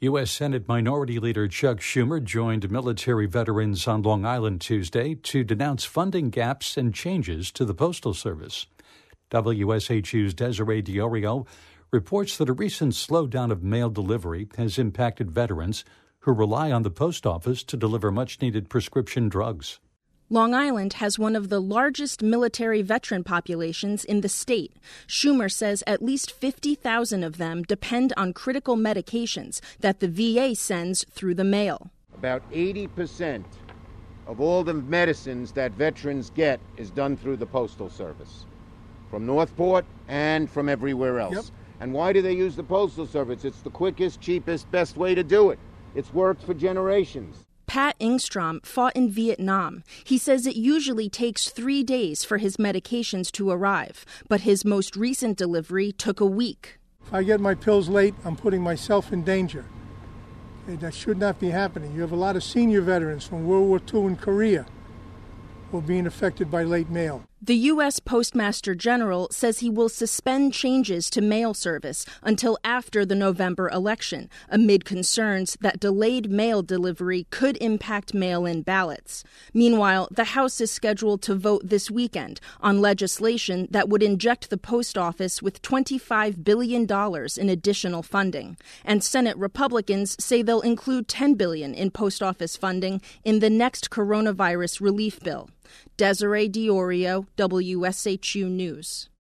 U.S. Senate Minority Leader Chuck Schumer joined military veterans on Long Island Tuesday to denounce funding gaps and changes to the Postal Service. WSHU's Desiree Diorio reports that a recent slowdown of mail delivery has impacted veterans who rely on the post office to deliver much-needed prescription drugs. Long Island has one of the largest military veteran populations in the state. Schumer says at least 50,000 of them depend on critical medications that the VA sends through the mail. About 80% of all the medicines that veterans get is done through the Postal Service, from Northport and from everywhere else. Yep. And why do they use the Postal Service? It's the quickest, cheapest, best way to do it. It's worked for generations. Pat Ingstrom fought in Vietnam. He says it usually takes 3 days for his medications to arrive, but his most recent delivery took a week. If I get my pills late, I'm putting myself in danger. That should not be happening. You have a lot of senior veterans from World War II and Korea who are being affected by late mail. The U.S. Postmaster General says he will suspend changes to mail service until after the November election, amid concerns that delayed mail delivery could impact mail-in ballots. Meanwhile, the House is scheduled to vote this weekend on legislation that would inject the post office with $25 billion in additional funding. And Senate Republicans say they'll include $10 billion in post office funding in the next coronavirus relief bill. Desiree Diorio, WSHU News.